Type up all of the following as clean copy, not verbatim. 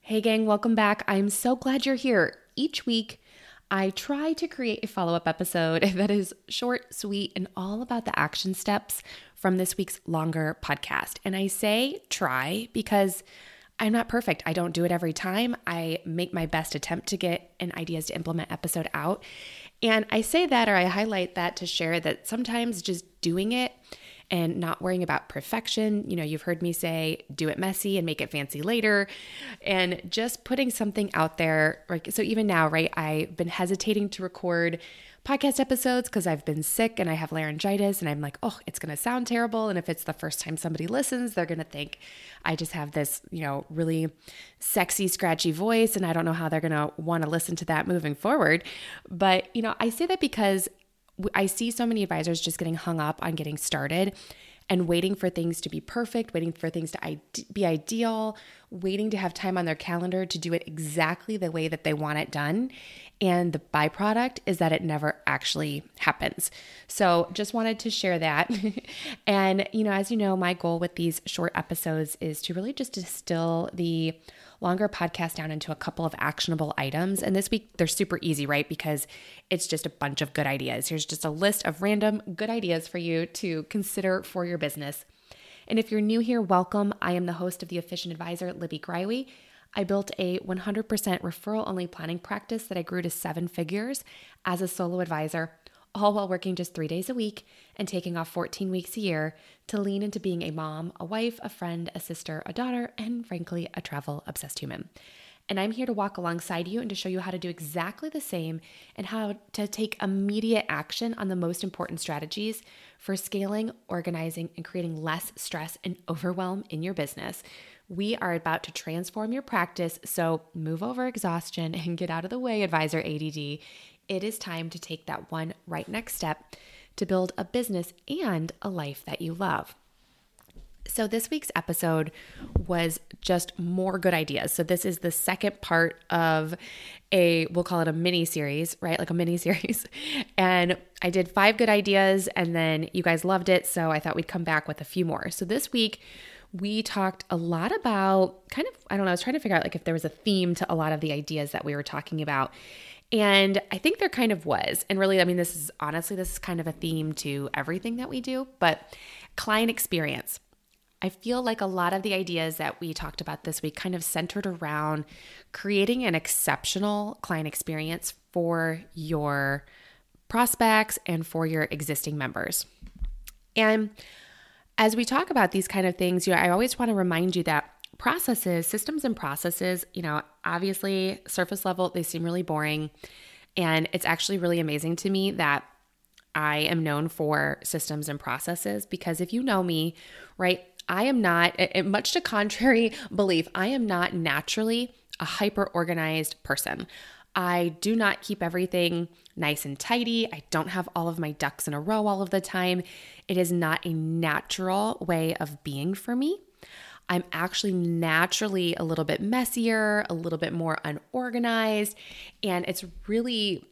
Hey gang, welcome back. I'm so glad you're here. Each week, I try to create a follow-up episode that is short, sweet, and all about the action steps from this week's longer podcast. And I say try because I'm not perfect. I don't do it every time. I make my best attempt to get an ideas to implement episode out. And I say that, or I highlight that to share that sometimes just doing it and not worrying about perfection. You know, you've heard me say, do it messy and make it fancy later. And just putting something out there. Right? So even now, right, I've been hesitating to record podcast episodes because I've been sick and I have laryngitis and I'm like, oh, it's going to sound terrible. And if it's the first time somebody listens, they're going to think I just have this, really sexy, scratchy voice. And I don't know how they're going to want to listen to that moving forward. But, I say that because I see so many advisors just getting hung up on getting started and waiting for things to be perfect, waiting for things to be ideal, waiting to have time on their calendar to do it exactly the way that they want it done. And the byproduct is that it never actually happens. So just wanted to share that. And, as you know, my goal with these short episodes is to really just distill the longer podcast down into a couple of actionable items. And this week, they're super easy, right? Because it's just a bunch of good ideas. Here's just a list of random good ideas for you to consider for your business. And if you're new here, welcome. I am the host of The Efficient Advisor, Libby Greiwe. I built a 100% referral-only planning practice that I grew to 7 figures as a solo advisor, all while working just 3 days a week and taking off 14 weeks a year to lean into being a mom, a wife, a friend, a sister, a daughter, and frankly, a travel-obsessed human. And I'm here to walk alongside you and to show you how to do exactly the same and how to take immediate action on the most important strategies for scaling, organizing, and creating less stress and overwhelm in your business. We are about to transform your practice, so move over exhaustion and get out of the way, advisor ADD. It is time to take that one right next step to build a business and a life that you love. So this week's episode was just more good ideas. So this is the second part of we'll call it a mini series, right? Like a mini series. And I did 5 good ideas and then you guys loved it. So I thought we'd come back with a few more. So this week we talked a lot about I was trying to figure out if there was a theme to a lot of the ideas that we were talking about. And I think there kind of was. And really, this is kind of a theme to everything that we do, but client experience. I feel like a lot of the ideas that we talked about this week kind of centered around creating an exceptional client experience for your prospects and for your existing members. And as we talk about these kind of things, I always want to remind you that systems and processes, obviously surface level, they seem really boring. And it's actually really amazing to me that I am known for systems and processes because if you know me, right, I am not, much to contrary belief, I am not naturally a hyper-organized person. I do not keep everything nice and tidy. I don't have all of my ducks in a row all of the time. It is not a natural way of being for me. I'm actually naturally a little bit messier, a little bit more unorganized, and it's really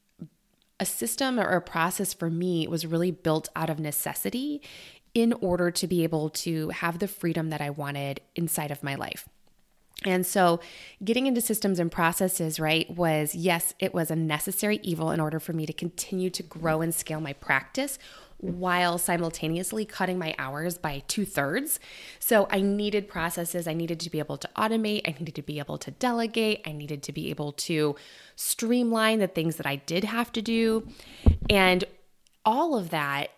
a system or a process for me was really built out of necessity in order to be able to have the freedom that I wanted inside of my life. And so getting into systems and processes, right, it was a necessary evil in order for me to continue to grow and scale my practice while simultaneously cutting my hours by 2/3. So I needed processes. I needed to be able to automate. I needed to be able to delegate. I needed to be able to streamline the things that I did have to do. And all of that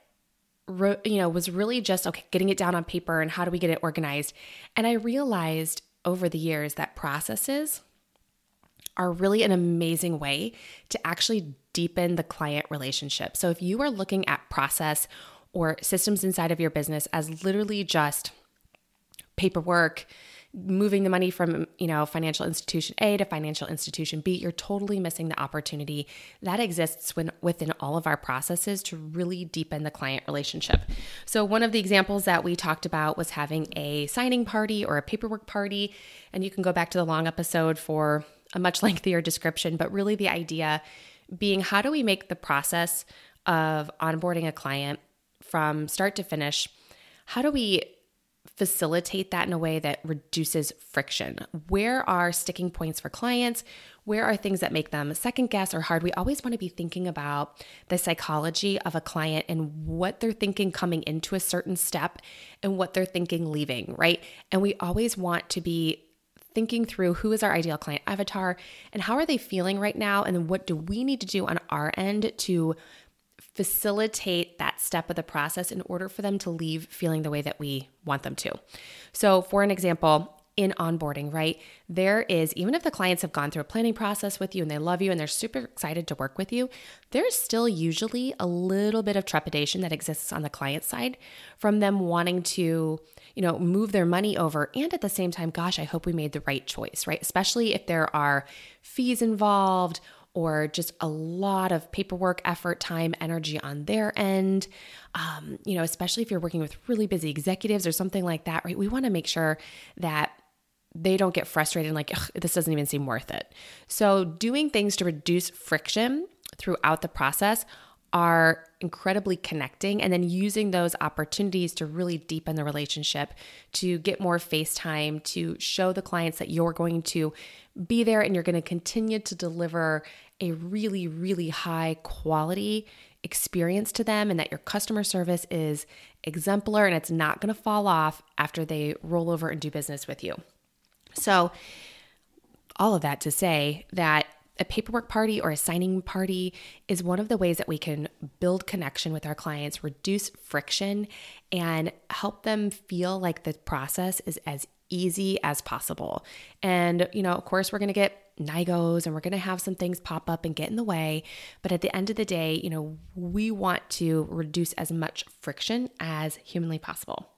was really just, getting it down on paper and how do we get it organized? And I realized over the years that processes are really an amazing way to actually deepen the client relationship. So if you are looking at process or systems inside of your business as literally just paperwork, moving the money from, financial institution A to financial institution B, you're totally missing the opportunity that exists within all of our processes to really deepen the client relationship. So one of the examples that we talked about was having a signing party or a paperwork party, and you can go back to the long episode for a much lengthier description, but really the idea being how do we make the process of onboarding a client from start to finish, how do we facilitate that in a way that reduces friction? Where are sticking points for clients? Where are things that make them second guess or hard? We always want to be thinking about the psychology of a client and what they're thinking coming into a certain step and what they're thinking leaving, right? And we always want to be thinking through who is our ideal client avatar and how are they feeling right now? And then what do we need to do on our end to facilitate that step of the process in order for them to leave feeling the way that we want them to. So for an example, in onboarding, right? There is, even if the clients have gone through a planning process with you and they love you and they're super excited to work with you, there's still usually a little bit of trepidation that exists on the client side from them wanting to, move their money over. And at the same time, gosh, I hope we made the right choice, right? Especially if there are fees involved or just a lot of paperwork, effort, time, energy on their end, especially if you're working with really busy executives or something like that, right? We want to make sure that they don't get frustrated and like, this doesn't even seem worth it. So doing things to reduce friction throughout the process are incredibly connecting, and then using those opportunities to really deepen the relationship, to get more face time, to show the clients that you're going to be there and you're going to continue to deliver a really, really high quality experience to them, and that your customer service is exemplar and it's not going to fall off after they roll over and do business with you. So all of that to say that a paperwork party or a signing party is one of the ways that we can build connection with our clients, reduce friction, and help them feel like the process is as easy as possible. And, of course, we're going to get NIGOs and we're going to have some things pop up and get in the way. But at the end of the day, we want to reduce as much friction as humanly possible.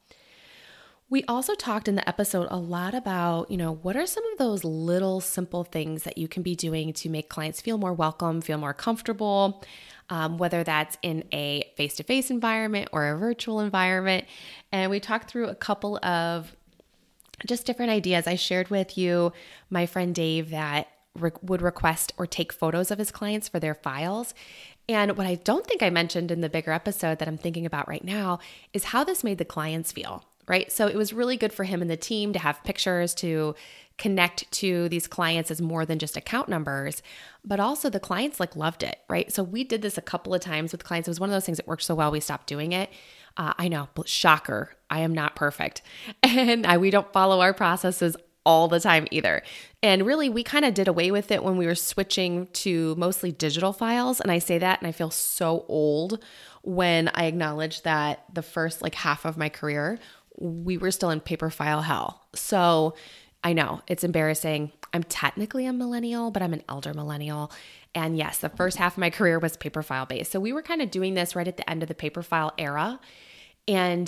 We also talked in the episode a lot about, what are some of those little simple things that you can be doing to make clients feel more welcome, feel more comfortable, whether that's in a face-to-face environment or a virtual environment. And we talked through a couple of just different ideas. I shared with you my friend Dave that would request or take photos of his clients for their files. And what I don't think I mentioned in the bigger episode that I'm thinking about right now is how this made the clients feel. Right? So it was really good for him and the team to have pictures to connect to these clients as more than just account numbers, but also the clients loved it, right? So we did this a couple of times with clients. It was one of those things that worked so well, we stopped doing it. I know, but shocker, I am not perfect. And we don't follow our processes all the time either. And really, we kind of did away with it when we were switching to mostly digital files. And I say that and I feel so old when I acknowledge that the first half of my career, we were still in paper file hell. So I know it's embarrassing. I'm technically a millennial, but I'm an elder millennial. And yes, the first half of my career was paper file based. So we were kind of doing this right at the end of the paper file era. And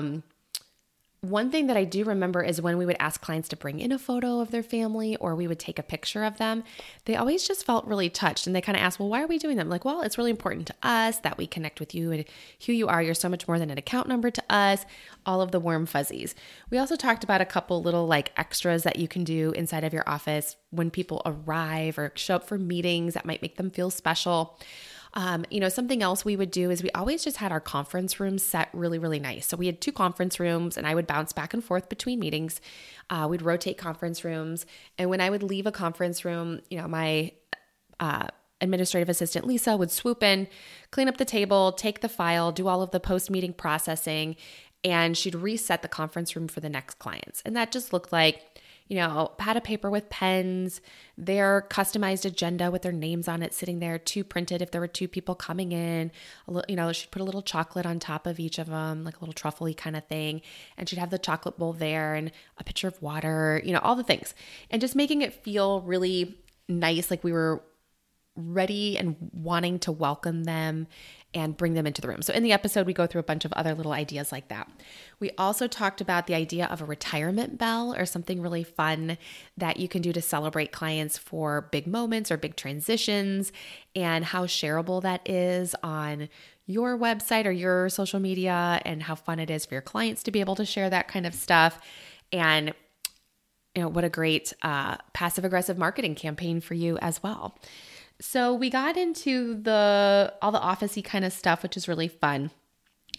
one thing that I do remember is when we would ask clients to bring in a photo of their family or we would take a picture of them, they always just felt really touched. And they kind of asked, well, why are we doing them? Well, it's really important to us that we connect with you and who you are. You're so much more than an account number to us, all of the warm fuzzies. We also talked about a couple little extras that you can do inside of your office when people arrive or show up for meetings that might make them feel special. Something else we would do is we always just had our conference rooms set really, really nice. So we had 2 conference rooms and I would bounce back and forth between meetings. We'd rotate conference rooms. And when I would leave a conference room, my administrative assistant, Lisa, would swoop in, clean up the table, take the file, do all of the post-meeting processing, and she'd reset the conference room for the next clients. And that just looked like pad of paper with pens, their customized agenda with their names on it sitting there, 2 printed if there were 2 people coming in. She'd put a little chocolate on top of each of them, like a little truffle-y kind of thing. And she'd have the chocolate bowl there and a pitcher of water, all the things. And just making it feel really nice, like we were ready and wanting to welcome them and bring them into the room. So in the episode, we go through a bunch of other little ideas like that. We also talked about the idea of a retirement bell or something really fun that you can do to celebrate clients for big moments or big transitions, and how shareable that is on your website or your social media, and how fun it is for your clients to be able to share that kind of stuff. And what a great passive-aggressive marketing campaign for you as well. So we got into all the office-y kind of stuff, which is really fun.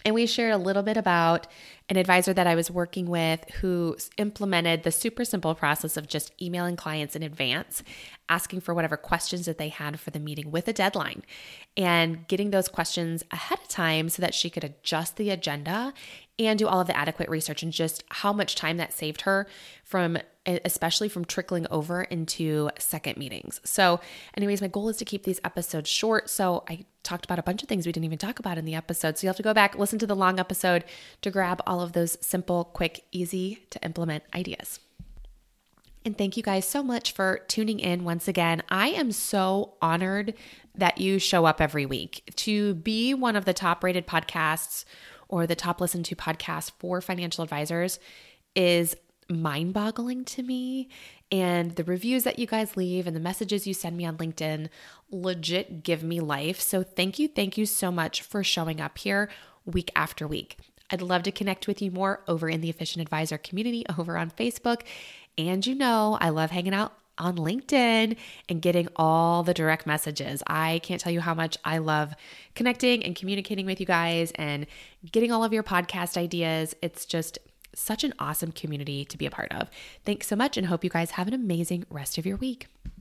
And we shared a little bit about an advisor that I was working with who implemented the super simple process of just emailing clients in advance, asking for whatever questions that they had for the meeting with a deadline, and getting those questions ahead of time so that she could adjust the agenda and do all of the adequate research, and just how much time that saved her especially from trickling over into second meetings. So anyways, my goal is to keep these episodes short. So I talked about a bunch of things we didn't even talk about in the episode. So you'll have to go back, listen to the long episode to grab all of those simple, quick, easy to implement ideas. And thank you guys so much for tuning in once again. I am so honored that you show up every week. To be one of the top rated podcasts or the top listened to podcasts for financial advisors is mind-boggling to me. And the reviews that you guys leave and the messages you send me on LinkedIn legit give me life. So thank you so much for showing up here week after week. I'd love to connect with you more over in the Efficient Advisor community over on Facebook. And I love hanging out on LinkedIn and getting all the direct messages. I can't tell you how much I love connecting and communicating with you guys and getting all of your podcast ideas. It's just such an awesome community to be a part of. Thanks so much, and hope you guys have an amazing rest of your week.